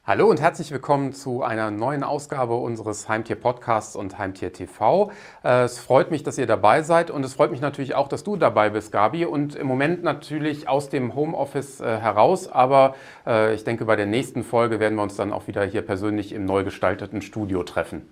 Hallo und herzlich willkommen zu einer neuen Ausgabe unseres Heimtier-Podcasts und Heimtier TV. Es freut mich, dass ihr dabei seid und es freut mich natürlich auch, dass du dabei bist, Gabi. Und im Moment natürlich aus dem Homeoffice heraus, aber ich denke, bei der nächsten Folge werden wir uns dann auch wieder hier persönlich im neu gestalteten Studio treffen.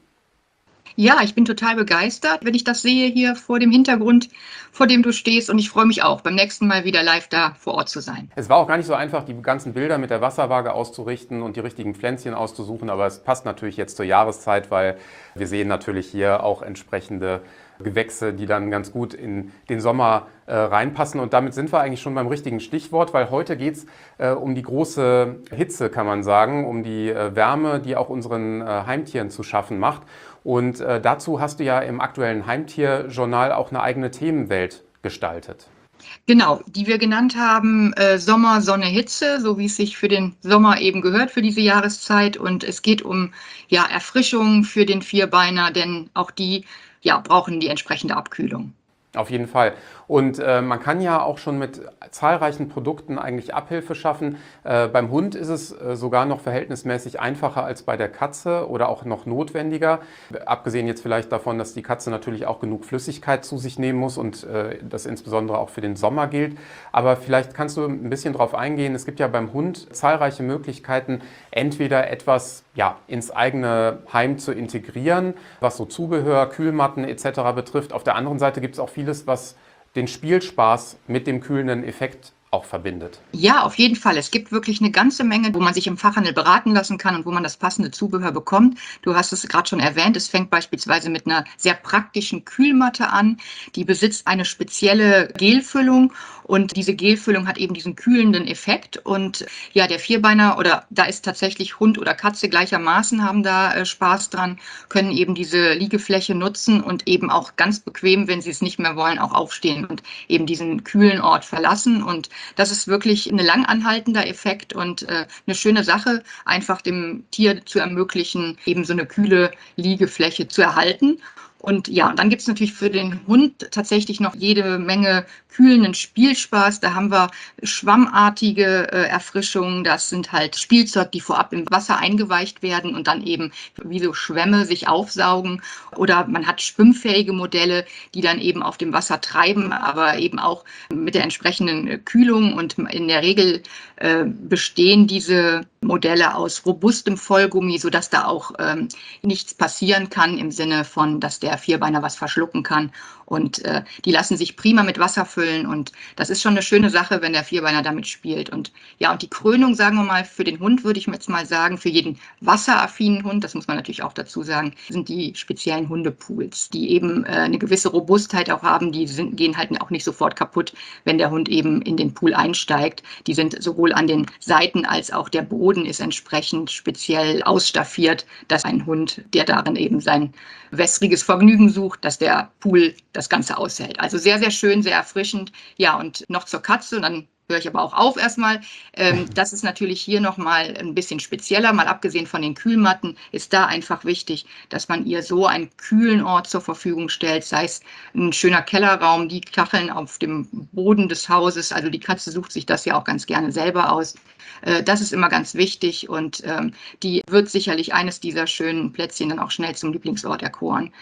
Ja, ich bin total begeistert, wenn ich das sehe hier vor dem Hintergrund, vor dem du stehst. Und ich freue mich auch, beim nächsten Mal wieder live da vor Ort zu sein. Es war auch gar nicht so einfach, die ganzen Bilder mit der Wasserwaage auszurichten und die richtigen Pflänzchen auszusuchen, aber es passt natürlich jetzt zur Jahreszeit, weil wir sehen natürlich hier auch entsprechende Gewächse, die dann ganz gut in den Sommer reinpassen. Und damit sind wir eigentlich schon beim richtigen Stichwort, weil heute geht es um die große Hitze, kann man sagen, um die Wärme, die auch unseren Heimtieren zu schaffen macht. Und dazu hast du ja im aktuellen Heimtierjournal auch eine eigene Themenwelt gestaltet. Genau, die wir genannt haben, Sommer, Sonne, Hitze, so wie es sich für den Sommer eben gehört, für diese Jahreszeit. Und es geht um ja, Erfrischung für den Vierbeiner, denn auch die ja, brauchen die entsprechende Abkühlung. Auf jeden Fall. Und man kann ja auch schon mit zahlreichen Produkten eigentlich Abhilfe schaffen. Beim Hund ist es sogar noch verhältnismäßig einfacher als bei der Katze oder auch noch notwendiger. Abgesehen jetzt vielleicht davon, dass die Katze natürlich auch genug Flüssigkeit zu sich nehmen muss und das insbesondere auch für den Sommer gilt. Aber vielleicht kannst du ein bisschen drauf eingehen. Es gibt ja beim Hund zahlreiche Möglichkeiten, entweder etwas ins eigene Heim zu integrieren, was so Zubehör, Kühlmatten etc. betrifft. Auf der anderen Seite gibt es auch vieles, was den Spielspaß mit dem kühlenden Effekt auch verbindet. Ja, auf jeden Fall. Es gibt wirklich eine ganze Menge, wo man sich im Fachhandel beraten lassen kann und wo man das passende Zubehör bekommt. Du hast es gerade schon erwähnt, es fängt beispielsweise mit einer sehr praktischen Kühlmatte an. Die besitzt eine spezielle Gelfüllung und diese Gelfüllung hat eben diesen kühlenden Effekt. Und ja, der Vierbeiner oder da ist tatsächlich Hund oder Katze gleichermaßen, haben da Spaß dran, können eben diese Liegefläche nutzen und eben auch ganz bequem, wenn sie es nicht mehr wollen, auch aufstehen und eben diesen kühlen Ort verlassen. Und das ist wirklich ein lang anhaltender Effekt und eine schöne Sache, einfach dem Tier zu ermöglichen, eben so eine kühle Liegefläche zu erhalten. Und ja, und dann gibt es natürlich für den Hund tatsächlich noch jede Menge kühlenden Spielspaß. Da haben wir schwammartige Erfrischungen. Das sind halt Spielzeug, die vorab im Wasser eingeweicht werden und dann eben wie so Schwämme sich aufsaugen. Oder man hat schwimmfähige Modelle, die dann eben auf dem Wasser treiben, aber eben auch mit der entsprechenden Kühlung. Und in der Regel bestehen diese Modelle aus robustem Vollgummi, sodass da auch nichts passieren kann im Sinne von, dass der Vierbeiner was verschlucken kann. Und die lassen sich prima mit Wasser füllen. Und das ist schon eine schöne Sache, wenn der Vierbeiner damit spielt. Und ja, und die Krönung, sagen wir mal, für den Hund würde ich jetzt mal sagen, für jeden wasseraffinen Hund, das muss man natürlich auch dazu sagen, sind die speziellen Hundepools, die eben eine gewisse Robustheit auch haben. Die gehen halt auch nicht sofort kaputt, wenn der Hund eben in den Pool einsteigt. Die sind sowohl an den Seiten als auch der Boden ist entsprechend speziell ausstaffiert, dass ein Hund, der darin eben sein wässriges Vergnügen sucht, dass der Pool das Ganze aushält. Also sehr, sehr schön, sehr erfrischend. Ja, und noch zur Katze, und dann höre ich aber auch auf erstmal. Das ist natürlich hier nochmal ein bisschen spezieller. Mal abgesehen von den Kühlmatten ist da einfach wichtig, dass man ihr so einen kühlen Ort zur Verfügung stellt, sei es ein schöner Kellerraum, die Kacheln auf dem Boden des Hauses. Also die Katze sucht sich das ja auch ganz gerne selber aus. Das ist immer ganz wichtig und die wird sicherlich eines dieser schönen Plätzchen dann auch schnell zum Lieblingsort erkoren.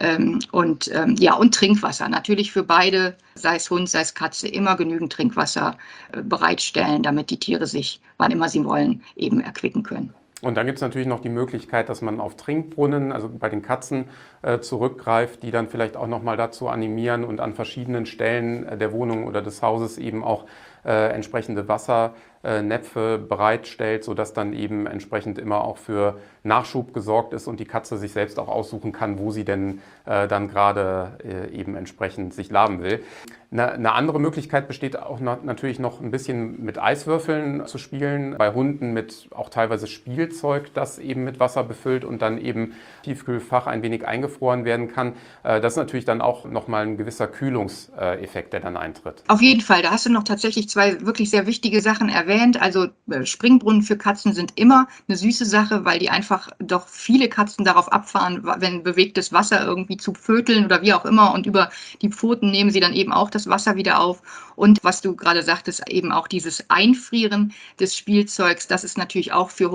Und Trinkwasser. Natürlich für beide, sei es Hund, sei es Katze, immer genügend Trinkwasser bereitstellen, damit die Tiere sich, wann immer sie wollen, eben erquicken können. Und dann gibt es natürlich noch die Möglichkeit, dass man auf Trinkbrunnen, also bei den Katzen, zurückgreift, die dann vielleicht auch nochmal dazu animieren und an verschiedenen Stellen der Wohnung oder des Hauses eben auch entsprechende Wassernäpfe bereitstellt, sodass dann eben entsprechend immer auch für Nachschub gesorgt ist und die Katze sich selbst auch aussuchen kann, wo sie denn dann gerade eben entsprechend sich laben will. Eine andere Möglichkeit besteht auch natürlich noch ein bisschen mit Eiswürfeln zu spielen, bei Hunden mit auch teilweise Spielzeug, das eben mit Wasser befüllt und dann eben Tiefkühlfach ein wenig eingefroren werden kann. Das ist natürlich dann auch nochmal ein gewisser Kühlungseffekt, der dann eintritt. Auf jeden Fall, da hast du noch tatsächlich zwei wirklich sehr wichtige Sachen erwähnt. Also Springbrunnen für Katzen sind immer eine süße Sache, weil die einfach doch viele Katzen darauf abfahren, wenn bewegtes Wasser irgendwie zu pföteln oder wie auch immer und über die Pfoten nehmen sie dann eben auch das Wasser wieder auf. Und was du gerade sagtest, eben auch dieses Einfrieren des Spielzeugs, das ist natürlich auch für Hunde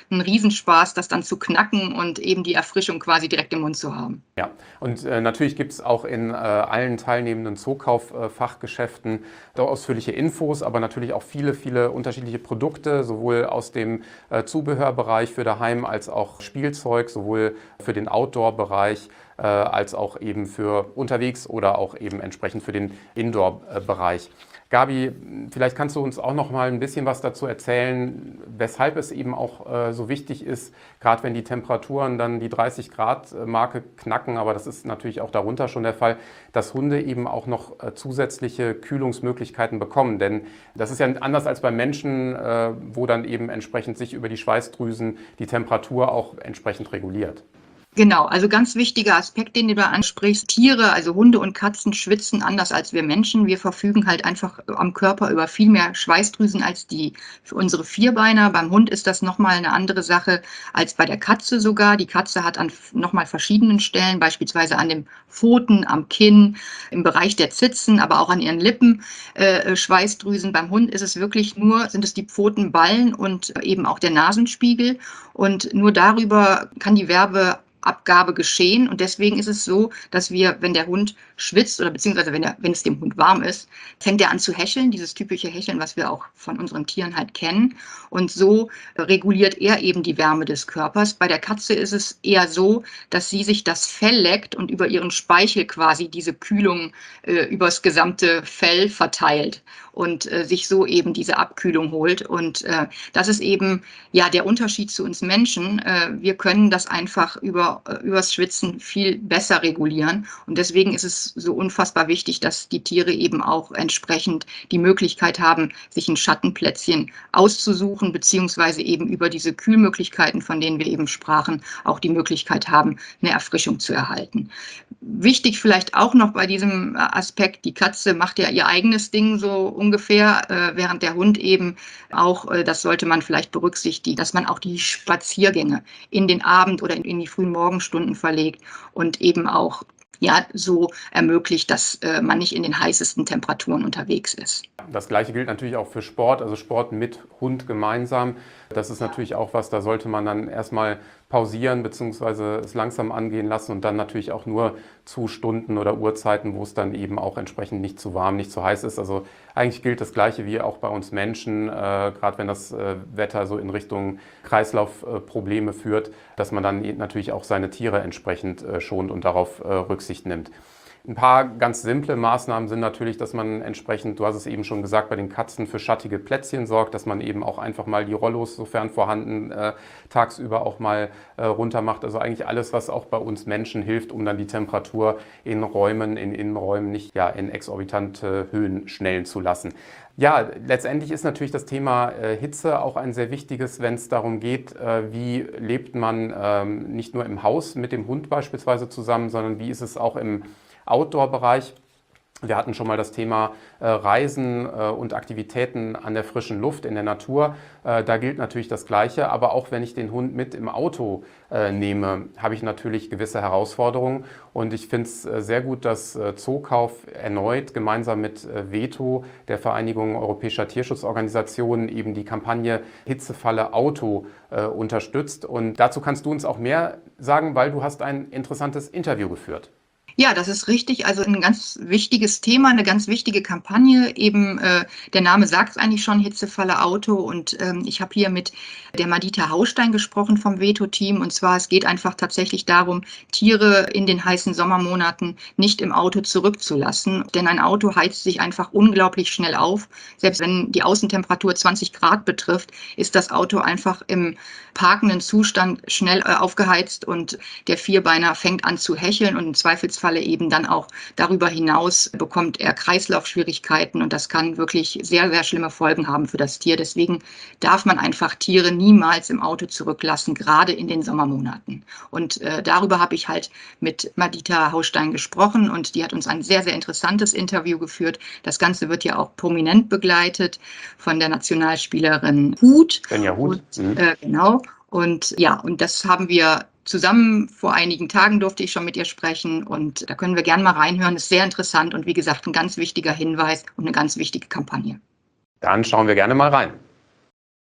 ein Riesenspaß, das dann zu knacken und eben die Erfrischung quasi direkt im Mund zu haben. Ja, und natürlich gibt es auch in allen teilnehmenden Zookauf-Fachgeschäften ausführliche Infos, aber natürlich auch viele, viele unterschiedliche Produkte, sowohl aus dem Zubehörbereich für daheim als auch Spielzeug, sowohl für den Outdoor-Bereich als auch eben für unterwegs oder auch eben entsprechend für den Indoor-Bereich. Gabi, vielleicht kannst du uns auch noch mal ein bisschen was dazu erzählen, weshalb es eben auch so wichtig ist, gerade wenn die Temperaturen dann die 30-Grad-Marke knacken, aber das ist natürlich auch darunter schon der Fall, dass Hunde eben auch noch zusätzliche Kühlungsmöglichkeiten bekommen. Denn das ist ja anders als beim Menschen, wo dann eben entsprechend sich über die Schweißdrüsen die Temperatur auch entsprechend reguliert. Genau, also ganz wichtiger Aspekt, den du da ansprichst. Tiere, also Hunde und Katzen schwitzen anders als wir Menschen. Wir verfügen halt einfach am Körper über viel mehr Schweißdrüsen als für unsere Vierbeiner. Beim Hund ist das nochmal eine andere Sache als bei der Katze sogar. Die Katze hat an nochmal verschiedenen Stellen, beispielsweise an den Pfoten, am Kinn, im Bereich der Zitzen, aber auch an ihren Lippen Schweißdrüsen. Beim Hund ist es wirklich sind es die Pfotenballen und eben auch der Nasenspiegel. Und nur darüber kann die Wärmeabgabe geschehen. Und deswegen ist es so, dass wenn der Hund schwitzt oder beziehungsweise wenn es dem Hund warm ist, fängt er an zu hecheln, dieses typische Hecheln, was wir auch von unseren Tieren halt kennen. Und so reguliert er eben die Wärme des Körpers. Bei der Katze ist es eher so, dass sie sich das Fell leckt und über ihren Speichel quasi diese Kühlung übers gesamte Fell verteilt und sich so eben diese Abkühlung holt. Und das ist eben ja der Unterschied zu uns Menschen. Wir können das einfach übers Schwitzen viel besser regulieren. Und deswegen ist es so unfassbar wichtig, dass die Tiere eben auch entsprechend die Möglichkeit haben, sich ein Schattenplätzchen auszusuchen, beziehungsweise eben über diese Kühlmöglichkeiten, von denen wir eben sprachen, auch die Möglichkeit haben, eine Erfrischung zu erhalten. Wichtig vielleicht auch noch bei diesem Aspekt, die Katze macht ja ihr eigenes Ding so ungefähr, während der Hund eben auch, das sollte man vielleicht berücksichtigen, dass man auch die Spaziergänge in den Abend oder in die frühen Morgenstunden verlegt und eben auch ja, so ermöglicht, dass man nicht in den heißesten Temperaturen unterwegs ist. Das Gleiche gilt natürlich auch für Sport, also Sport mit Hund gemeinsam. Das ist natürlich auch was, da sollte man dann erstmal pausieren bzw. es langsam angehen lassen und dann natürlich auch nur zu Stunden oder Uhrzeiten, wo es dann eben auch entsprechend nicht zu warm, nicht zu heiß ist. Also eigentlich gilt das Gleiche wie auch bei uns Menschen, gerade wenn das Wetter so in Richtung Kreislaufprobleme führt, dass man dann natürlich auch seine Tiere entsprechend schont und darauf Rücksicht nimmt. Ein paar ganz simple Maßnahmen sind natürlich, dass man entsprechend, du hast es eben schon gesagt, bei den Katzen für schattige Plätzchen sorgt, dass man eben auch einfach mal die Rollos, sofern vorhanden, tagsüber auch mal runter macht. Also eigentlich alles, was auch bei uns Menschen hilft, um dann die Temperatur in Innenräumen nicht in exorbitante Höhen schnellen zu lassen. Ja, letztendlich ist natürlich das Thema Hitze auch ein sehr wichtiges, wenn es darum geht, wie lebt man nicht nur im Haus mit dem Hund beispielsweise zusammen, sondern wie ist es auch im Outdoor-Bereich. Wir hatten schon mal das Thema Reisen und Aktivitäten an der frischen Luft in der Natur. Da gilt natürlich das Gleiche, aber auch wenn ich den Hund mit im Auto nehme, habe ich natürlich gewisse Herausforderungen. Und ich finde es sehr gut, dass Zookauf erneut gemeinsam mit Veto, der Vereinigung Europäischer Tierschutzorganisationen, eben die Kampagne Hitzefalle Auto unterstützt. Und dazu kannst du uns auch mehr sagen, weil du hast ein interessantes Interview geführt. Ja, das ist richtig. Also ein ganz wichtiges Thema, eine ganz wichtige Kampagne. Eben der Name sagt es eigentlich schon, Hitzefalle Auto. Und ich habe hier mit der Madita Haustein gesprochen vom Veto-Team. Und zwar, es geht einfach tatsächlich darum, Tiere in den heißen Sommermonaten nicht im Auto zurückzulassen. Denn ein Auto heizt sich einfach unglaublich schnell auf. Selbst wenn die Außentemperatur 20 Grad betrifft, ist das Auto einfach im parkenden Zustand schnell aufgeheizt und der Vierbeiner fängt an zu hecheln und im Zweifelsfalle eben dann auch darüber hinaus bekommt er Kreislaufschwierigkeiten und das kann wirklich sehr, sehr schlimme Folgen haben für das Tier. Deswegen darf man einfach Tiere niemals im Auto zurücklassen, gerade in den Sommermonaten. Und darüber habe ich halt mit Madita Haustein gesprochen und die hat uns ein sehr, sehr interessantes Interview geführt. Das Ganze wird ja auch prominent begleitet von der Nationalspielerin Huth. Svenja Huth. Genau. Und ja, und das haben wir zusammen, vor einigen Tagen durfte ich schon mit ihr sprechen und da können wir gerne mal reinhören. Ist sehr interessant und wie gesagt, ein ganz wichtiger Hinweis und eine ganz wichtige Kampagne. Dann schauen wir gerne mal rein.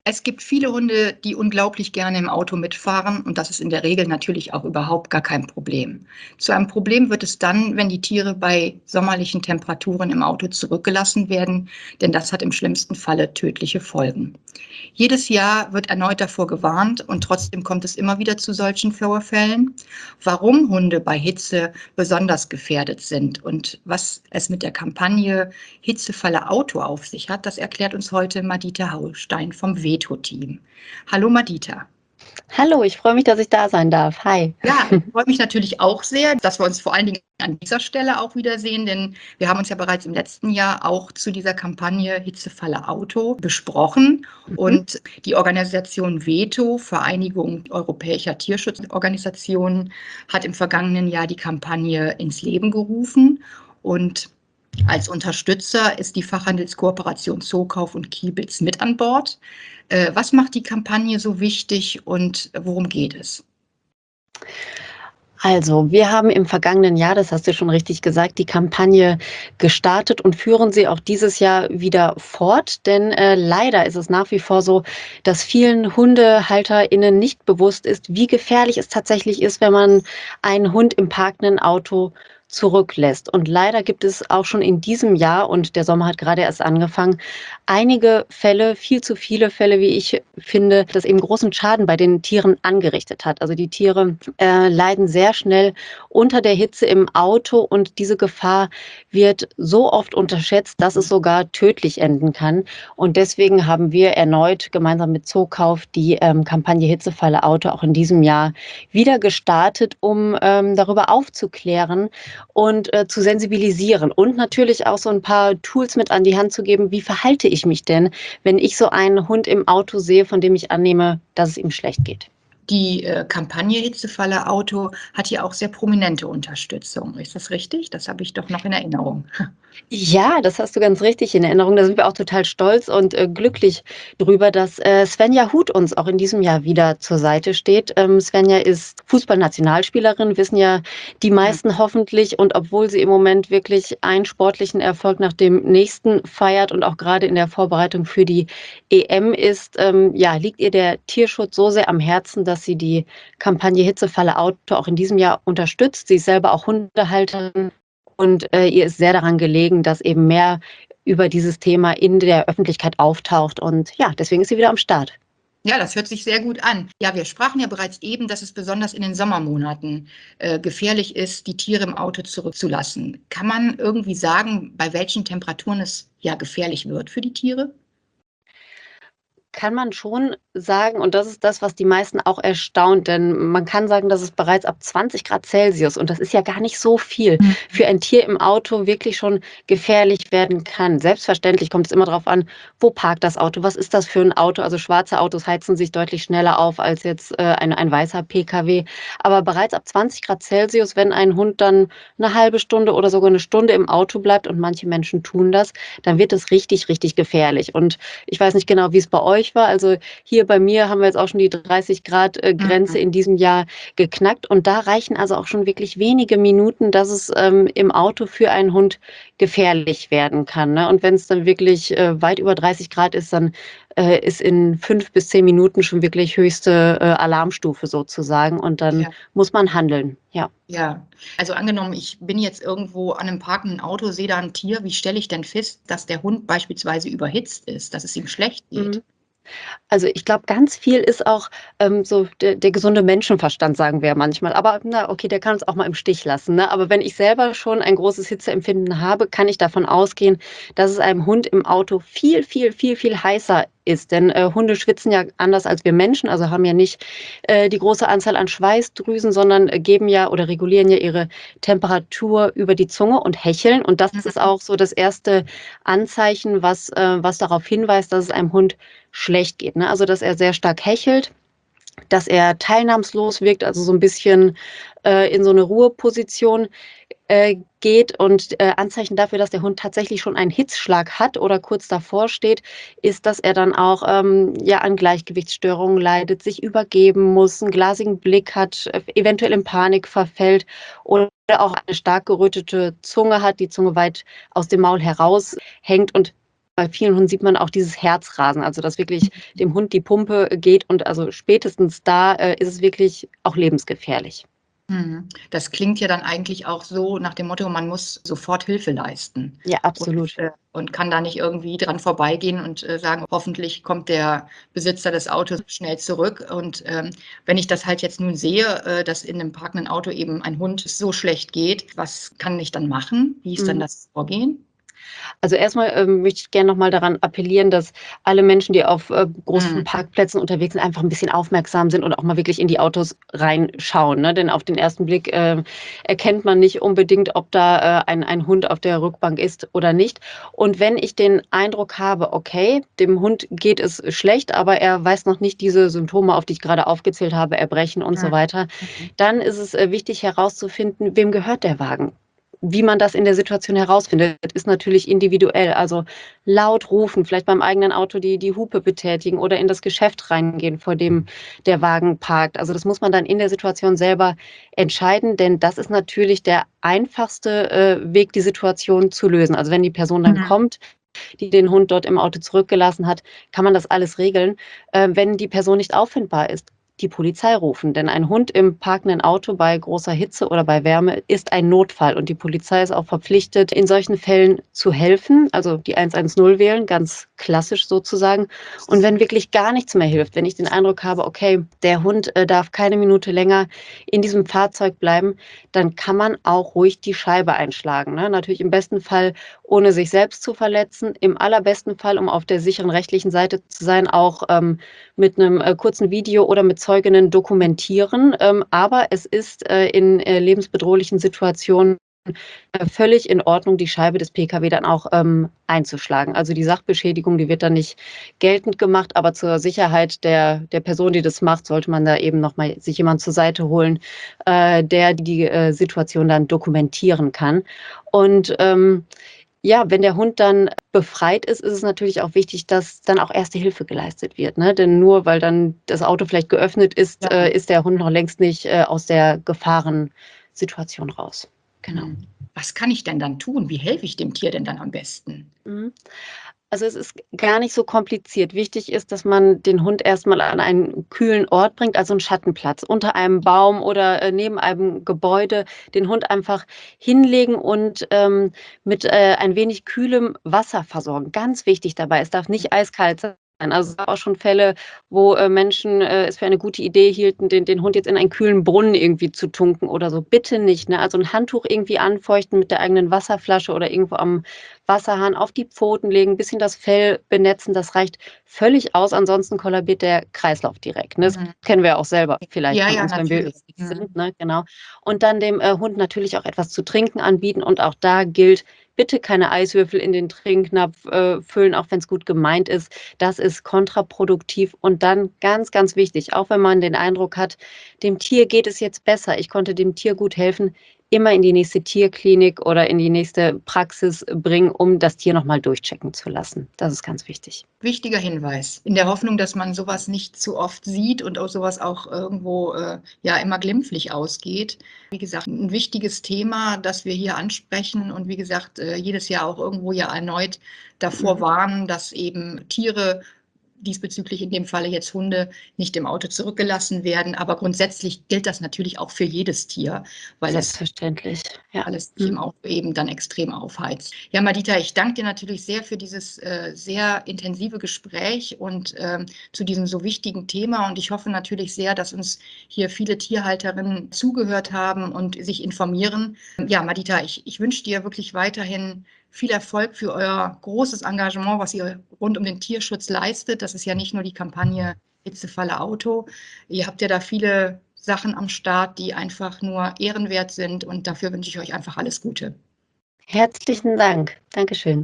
Es gibt viele Hunde, die unglaublich gerne im Auto mitfahren und das ist in der Regel natürlich auch überhaupt gar kein Problem. Zu einem Problem wird es dann, wenn die Tiere bei sommerlichen Temperaturen im Auto zurückgelassen werden, denn das hat im schlimmsten Falle tödliche Folgen. Jedes Jahr wird erneut davor gewarnt und trotzdem kommt es immer wieder zu solchen Vorfällen. Warum Hunde bei Hitze besonders gefährdet sind und was es mit der Kampagne Hitzefalle Auto auf sich hat, das erklärt uns heute Madita Haustein vom Veto-Team. Hallo Madita. Hallo, ich freue mich, dass ich da sein darf. Hi. Ja, ich freue mich natürlich auch sehr, dass wir uns vor allen Dingen an dieser Stelle auch wiedersehen, denn wir haben uns ja bereits im letzten Jahr auch zu dieser Kampagne Hitzefalle Auto besprochen. Und die Organisation Veto, Vereinigung europäischer Tierschutzorganisationen, hat im vergangenen Jahr die Kampagne ins Leben gerufen. Und als Unterstützer ist die Fachhandelskooperation Zookauf und Kiebitz mit an Bord. Was macht die Kampagne so wichtig und worum geht es? Also, wir haben im vergangenen Jahr, das hast du schon richtig gesagt, die Kampagne gestartet und führen sie auch dieses Jahr wieder fort. Denn leider ist es nach wie vor so, dass vielen HundehalterInnen nicht bewusst ist, wie gefährlich es tatsächlich ist, wenn man einen Hund im parkenden Auto zurücklässt. Und leider gibt es auch schon in diesem Jahr, und der Sommer hat gerade erst angefangen, einige Fälle, viel zu viele Fälle, wie ich finde, das eben großen Schaden bei den Tieren angerichtet hat. Also die Tiere leiden sehr schnell unter der Hitze im Auto und diese Gefahr wird so oft unterschätzt, dass es sogar tödlich enden kann. Und deswegen haben wir erneut gemeinsam mit Zookauf die Kampagne Hitzefalle Auto auch in diesem Jahr wieder gestartet, um darüber aufzuklären und zu sensibilisieren und natürlich auch so ein paar Tools mit an die Hand zu geben, wie verhalte ich mich denn, wenn ich so einen Hund im Auto sehe, von dem ich annehme, dass es ihm schlecht geht. Die Kampagne Hitzefalle Auto hat ja auch sehr prominente Unterstützung. Ist das richtig? Das habe ich doch noch in Erinnerung. Ja, das hast du ganz richtig in Erinnerung. Da sind wir auch total stolz und glücklich drüber, dass Svenja Huth uns auch in diesem Jahr wieder zur Seite steht. Svenja ist Fußballnationalspielerin, wissen ja die meisten hoffentlich. Und obwohl sie im Moment wirklich einen sportlichen Erfolg nach dem nächsten feiert und auch gerade in der Vorbereitung für die EM ist, ja, liegt ihr der Tierschutz so sehr am Herzen, dass sie die Kampagne Hitzefalle Auto auch in diesem Jahr unterstützt. Sie ist selber auch Hundehalterin. Und ihr ist sehr daran gelegen, dass eben mehr über dieses Thema in der Öffentlichkeit auftaucht. Und ja, deswegen ist sie wieder am Start. Ja, das hört sich sehr gut an. Ja, wir sprachen ja bereits eben, dass es besonders in den Sommermonaten gefährlich ist, die Tiere im Auto zurückzulassen. Kann man irgendwie sagen, bei welchen Temperaturen es ja gefährlich wird für die Tiere? Kann man schon sagen, und das ist das, was die meisten auch erstaunt, denn man kann sagen, dass es bereits ab 20 Grad Celsius, und das ist ja gar nicht so viel, für ein Tier im Auto wirklich schon gefährlich werden kann. Selbstverständlich kommt es immer darauf an, wo parkt das Auto, was ist das für ein Auto? Also schwarze Autos heizen sich deutlich schneller auf als jetzt ein weißer Pkw. Aber bereits ab 20 Grad Celsius, wenn ein Hund dann eine halbe Stunde oder sogar eine Stunde im Auto bleibt, und manche Menschen tun das, dann wird es richtig, richtig gefährlich. Und ich weiß nicht genau, wie es bei euch war. Also hier bei mir haben wir jetzt auch schon die 30 Grad Grenze in diesem Jahr geknackt. Und da reichen also auch schon wirklich wenige Minuten, dass es im Auto für einen Hund gefährlich werden kann. Ne? Und wenn es dann wirklich weit über 30 Grad ist, dann ist in 5 bis 10 Minuten schon wirklich höchste Alarmstufe sozusagen. Und dann muss man handeln. Ja. Ja, also angenommen, ich bin jetzt irgendwo an einem parkenden Auto, sehe da ein Tier. Wie stelle ich denn fest, dass der Hund beispielsweise überhitzt ist, dass es ihm schlecht geht? Mhm. Also, ich glaube, ganz viel ist auch so der gesunde Menschenverstand, sagen wir ja manchmal. Aber na, okay, der kann uns auch mal im Stich lassen, ne? Aber wenn ich selber schon ein großes Hitzeempfinden habe, kann ich davon ausgehen, dass es einem Hund im Auto viel, viel, viel, viel heißer ist. Denn Hunde schwitzen ja anders als wir Menschen, also haben ja nicht die große Anzahl an Schweißdrüsen, sondern geben ja oder regulieren ja ihre Temperatur über die Zunge und hecheln. Und das ist auch so das erste Anzeichen, was darauf hinweist, dass es einem Hund schlecht geht. Ne? Also, dass er sehr stark hechelt, dass er teilnahmslos wirkt, also so ein bisschen in so eine Ruheposition geht. Und Anzeichen dafür, dass der Hund tatsächlich schon einen Hitzschlag hat oder kurz davor steht, ist, dass er dann auch ja, an Gleichgewichtsstörungen leidet, sich übergeben muss, einen glasigen Blick hat, eventuell in Panik verfällt oder auch eine stark gerötete Zunge hat, die Zunge weit aus dem Maul heraushängt. Und bei vielen Hunden sieht man auch dieses Herzrasen, also dass wirklich dem Hund die Pumpe geht und also spätestens da ist es wirklich auch lebensgefährlich. Das klingt ja dann eigentlich auch so nach dem Motto, man muss sofort Hilfe leisten Ja, und, absolut. und kann da nicht irgendwie dran vorbeigehen und sagen, hoffentlich kommt der Besitzer des Autos schnell zurück. Und wenn ich das halt jetzt nun sehe, dass in einem parkenden Auto eben ein Hund so schlecht geht, was kann ich dann machen? Wie ist dann Mhm. das Vorgehen? Also erstmal möchte ich gerne noch mal daran appellieren, dass alle Menschen, die auf großen Mhm. Parkplätzen unterwegs sind, einfach ein bisschen aufmerksam sind und auch mal wirklich in die Autos reinschauen, ne? Denn auf den ersten Blick erkennt man nicht unbedingt, ob da ein Hund auf der Rückbank ist oder nicht. Und wenn ich den Eindruck habe, okay, dem Hund geht es schlecht, aber er weist noch nicht diese Symptome auf, die ich gerade aufgezählt habe, Erbrechen und so Mhm. weiter, Mhm. dann ist es wichtig herauszufinden, wem gehört der Wagen. Wie man das in der Situation herausfindet, ist natürlich individuell. Also laut rufen, vielleicht beim eigenen Auto die Hupe betätigen oder in das Geschäft reingehen, vor dem der Wagen parkt. Also das muss man dann in der Situation selber entscheiden, denn das ist natürlich der einfachste Weg, die Situation zu lösen. Also wenn die Person dann Mhm. kommt, die den Hund dort im Auto zurückgelassen hat, kann man das alles regeln. Wenn die Person nicht auffindbar ist, die Polizei rufen. Denn ein Hund im parkenden Auto bei großer Hitze oder bei Wärme ist ein Notfall. Und die Polizei ist auch verpflichtet, in solchen Fällen zu helfen, also die 110 wählen, ganz klassisch sozusagen. Und wenn wirklich gar nichts mehr hilft, wenn ich den Eindruck habe, okay, der Hund darf keine Minute länger in diesem Fahrzeug bleiben, dann kann man auch ruhig die Scheibe einschlagen. Ne? Natürlich im besten Fall ohne sich selbst zu verletzen. Im allerbesten Fall, um auf der sicheren rechtlichen Seite zu sein, auch mit einem kurzen Video oder mit Zeuginnen dokumentieren. Aber es ist in lebensbedrohlichen Situationen völlig in Ordnung, die Scheibe des Pkw dann auch einzuschlagen. Also die Sachbeschädigung, die wird dann nicht geltend gemacht, aber zur Sicherheit der Person, die das macht, sollte man da eben nochmal sich jemand zur Seite holen, der die Situation dann dokumentieren kann. Und ja, wenn der Hund dann befreit ist, ist es natürlich auch wichtig, dass dann auch erste Hilfe geleistet wird, ne? Denn nur weil dann das Auto vielleicht geöffnet ist, Ja. ist der Hund noch längst nicht aus der Gefahrensituation raus. Genau. Was kann ich denn dann tun? Wie helfe ich dem Tier denn dann am besten? Mhm. Also es ist gar nicht so kompliziert. Wichtig ist, dass man den Hund erstmal an einen kühlen Ort bringt, also einen Schattenplatz, unter einem Baum oder neben einem Gebäude, den Hund einfach hinlegen und mit ein wenig kühlem Wasser versorgen. Ganz wichtig dabei, es darf nicht eiskalt sein. Also es gab auch schon Fälle, wo Menschen es für eine gute Idee hielten, den Hund jetzt in einen kühlen Brunnen irgendwie zu tunken oder so. Bitte nicht, ne? Also ein Handtuch irgendwie anfeuchten mit der eigenen Wasserflasche oder irgendwo am Wasserhahn auf die Pfoten legen, ein bisschen das Fell benetzen, das reicht völlig aus, ansonsten kollabiert der Kreislauf direkt, ne? Das Mhm. kennen wir auch selber vielleicht Ja, von ja, uns, wenn wir natürlich. überhitzt sind, ne? Genau. Und dann dem Hund natürlich auch etwas zu trinken anbieten und auch da gilt, bitte keine Eiswürfel in den Trinknapf füllen, auch wenn es gut gemeint ist. Das ist kontraproduktiv und dann ganz, ganz wichtig, auch wenn man den Eindruck hat, dem Tier geht es jetzt besser, ich konnte dem Tier gut helfen, immer in die nächste Tierklinik oder in die nächste Praxis bringen, um das Tier noch mal durchchecken zu lassen. Das ist ganz wichtig. Wichtiger Hinweis. In der Hoffnung, dass man sowas nicht zu oft sieht und auch sowas auch irgendwo ja immer glimpflich ausgeht. Wie gesagt, ein wichtiges Thema, das wir hier ansprechen und wie gesagt, jedes Jahr auch irgendwo ja erneut davor warnen, dass eben Tiere diesbezüglich in dem Falle jetzt Hunde nicht im Auto zurückgelassen werden. Aber grundsätzlich gilt das natürlich auch für jedes Tier, weil es Selbstverständlich, ja. sich im Auto eben dann extrem aufheizt. Ja, Madita, ich danke dir natürlich sehr für dieses sehr intensive Gespräch und zu diesem so wichtigen Thema. Und ich hoffe natürlich sehr, dass uns hier viele Tierhalterinnen zugehört haben und sich informieren. Ja, Madita, ich wünsche dir wirklich weiterhin viel Erfolg für euer großes Engagement, was ihr rund um den Tierschutz leistet. Das ist ja nicht nur die Kampagne Hitzefalle Auto. Ihr habt ja da viele Sachen am Start, die einfach nur ehrenwert sind und dafür wünsche ich euch einfach alles Gute. Herzlichen Dank. Dankeschön.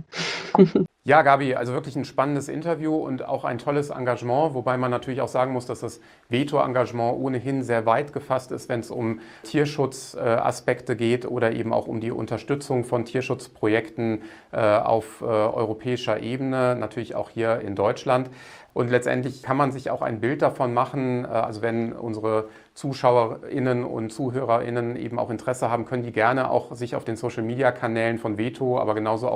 Ja, Gabi, also wirklich ein spannendes Interview und auch ein tolles Engagement, wobei man natürlich auch sagen muss, dass das Veto-Engagement ohnehin sehr weit gefasst ist, wenn es um Tierschutzaspekte geht oder eben auch um die Unterstützung von Tierschutzprojekten auf europäischer Ebene, natürlich auch hier in Deutschland. Und letztendlich kann man sich auch ein Bild davon machen, also wenn unsere ZuschauerInnen und ZuhörerInnen eben auch Interesse haben, können die gerne auch sich auf den Social-Media-Kanälen von Veto, aber genauso auch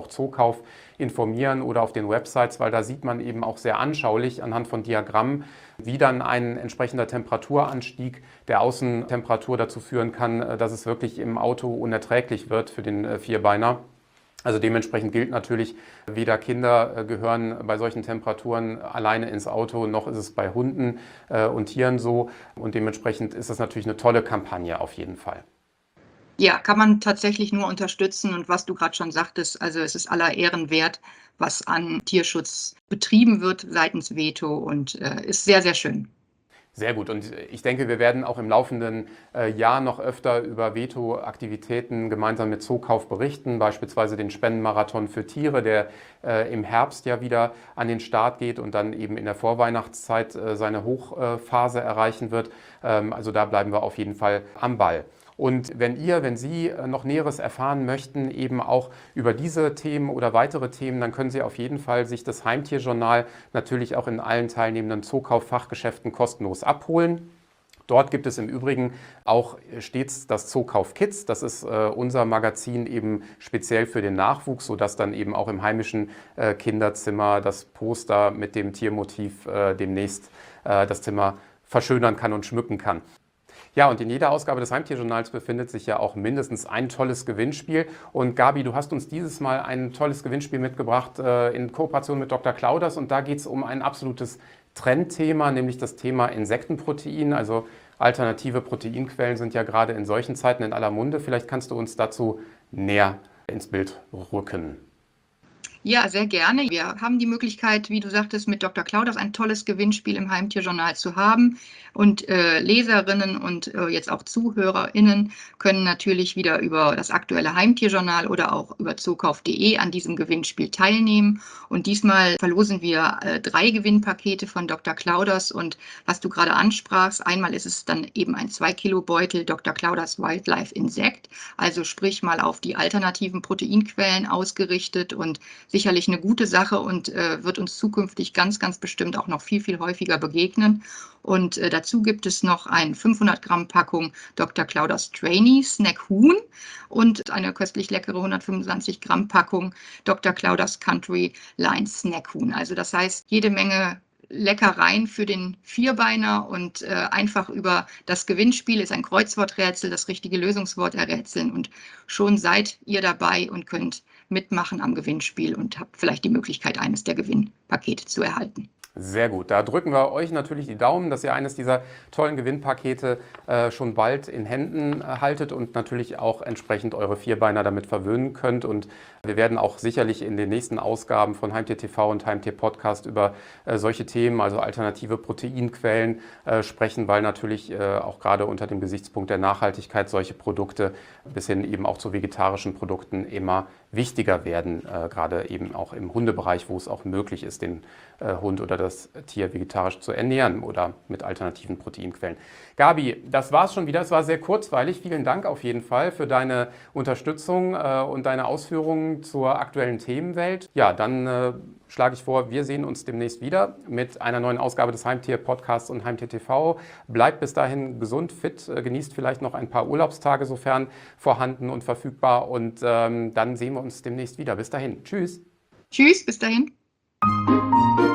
auch Zookauf informieren oder auf den Websites, weil da sieht man eben auch sehr anschaulich anhand von Diagrammen, wie dann ein entsprechender Temperaturanstieg der Außentemperatur dazu führen kann, dass es wirklich im Auto unerträglich wird für den Vierbeiner. Also dementsprechend gilt natürlich, weder Kinder gehören bei solchen Temperaturen alleine ins Auto, noch ist es bei Hunden und Tieren so. Und dementsprechend ist das natürlich eine tolle Kampagne auf jeden Fall. Ja, kann man tatsächlich nur unterstützen. Und was du gerade schon sagtest, also es ist aller Ehren wert, was an Tierschutz betrieben wird seitens Veto und ist sehr, sehr schön. Sehr gut. Und ich denke, wir werden auch im laufenden Jahr noch öfter über Veto-Aktivitäten gemeinsam mit Zookauf berichten, beispielsweise den Spendenmarathon für Tiere, der im Herbst ja wieder an den Start geht und dann eben in der Vorweihnachtszeit seine Hochphase erreichen wird. Also da bleiben wir auf jeden Fall am Ball. Und wenn Sie noch Näheres erfahren möchten, eben auch über diese Themen oder weitere Themen, dann können Sie auf jeden Fall sich das Heimtierjournal natürlich auch in allen teilnehmenden Zookauf-Fachgeschäften kostenlos abholen. Dort gibt es im Übrigen auch stets das Zookauf Kids. Das ist unser Magazin eben speziell für den Nachwuchs, sodass dann eben auch im heimischen Kinderzimmer das Poster mit dem Tiermotiv demnächst das Zimmer verschönern kann und schmücken kann. Ja, und in jeder Ausgabe des Heimtierjournals befindet sich ja auch mindestens ein tolles Gewinnspiel. Und Gabi, du hast uns dieses Mal ein tolles Gewinnspiel mitgebracht in Kooperation mit Dr. Clauders. Und da geht es um ein absolutes Trendthema, nämlich das Thema Insektenprotein. Also alternative Proteinquellen sind ja gerade in solchen Zeiten in aller Munde. Vielleicht kannst du uns dazu näher ins Bild rücken. Ja, sehr gerne. Wir haben die Möglichkeit, wie du sagtest, mit Dr. Clauders ein tolles Gewinnspiel im Heimtierjournal zu haben. Und Leserinnen und jetzt auch ZuhörerInnen können natürlich wieder über das aktuelle Heimtierjournal oder auch über zookauf.de an diesem Gewinnspiel teilnehmen. Und diesmal verlosen wir 3 Gewinnpakete von Dr. Clauders. Und was du gerade ansprachst, einmal ist es dann eben ein 2-Kilo-Beutel Dr. Clauders Wildlife Insect, also sprich mal auf die alternativen Proteinquellen ausgerichtet und sicherlich eine gute Sache und wird uns zukünftig ganz, ganz bestimmt auch noch viel, viel häufiger begegnen. Und dazu gibt es noch eine 500 Gramm Packung Dr. Clauders Trainee Snack Huhn und eine köstlich leckere 125 Gramm Packung Dr. Clauders Country Line Snack Huhn. Also das heißt, jede Menge Leckereien für den Vierbeiner und einfach über das Gewinnspiel ist ein Kreuzworträtsel, das richtige Lösungswort errätseln und schon seid ihr dabei und könnt mitmachen am Gewinnspiel und habt vielleicht die Möglichkeit, eines der Gewinnpakete zu erhalten. Sehr gut. Da drücken wir euch natürlich die Daumen, dass ihr eines dieser tollen Gewinnpakete schon bald in Händen haltet und natürlich auch entsprechend eure Vierbeiner damit verwöhnen könnt. Und wir werden auch sicherlich in den nächsten Ausgaben von Heimtier TV und Heimtier Podcast über solche Themen, also alternative Proteinquellen, sprechen, weil natürlich auch gerade unter dem Gesichtspunkt der Nachhaltigkeit solche Produkte bis hin eben auch zu vegetarischen Produkten immer wichtiger werden, gerade eben auch im Hundebereich, wo es auch möglich ist, den Hund oder das Tier vegetarisch zu ernähren oder mit alternativen Proteinquellen. Gabi, das war es schon wieder. Es war sehr kurzweilig. Vielen Dank auf jeden Fall für deine Unterstützung und deine Ausführungen zur aktuellen Themenwelt. Ja, dann schlage ich vor, wir sehen uns demnächst wieder mit einer neuen Ausgabe des Heimtier-Podcasts und Heimtier TV. Bleibt bis dahin gesund, fit, genießt vielleicht noch ein paar Urlaubstage, sofern vorhanden und verfügbar. Und dann sehen wir uns demnächst wieder. Bis dahin. Tschüss. Tschüss, bis dahin.